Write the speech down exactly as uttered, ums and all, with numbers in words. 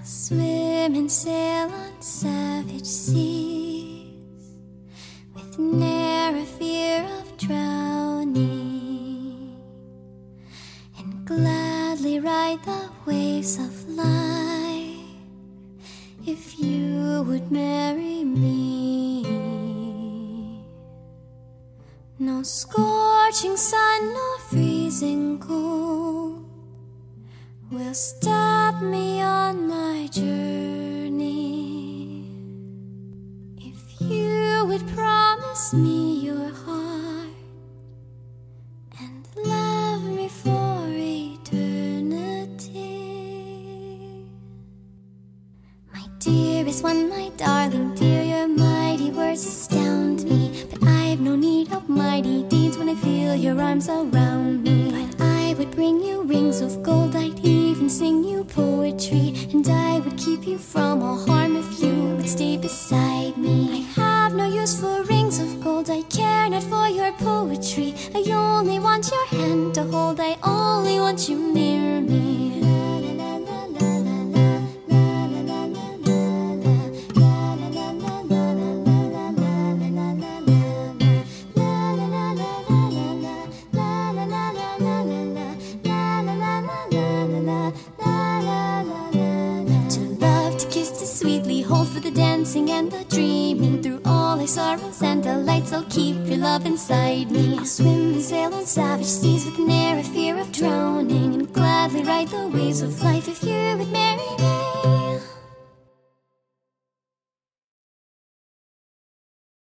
Swim and sail on savage seas with ne'er a fear of drowning, and gladly ride the waves of life if you would marry me. No scorching sun nor freezing cold will stop me on my journey if you would promise me your heart and love me for eternity. My dearest one, my darling dear, your mighty words astound me, but I've no need of mighty deeds when I feel your arms around me. But I would bring you rings of gold, I'd even sing you poetry, and I would keep you from all harm if you would stay beside me. I have no use for rings of gold, I care not for your poetry. I only want your hand to hold, I only want you near me. Sweetly hold for the dancing and the dreaming, through all our sorrows and delights I'll keep your love inside me. I'll swim and sail on savage seas with ne'er a fear of drowning, and gladly ride the waves of life if you would marry me.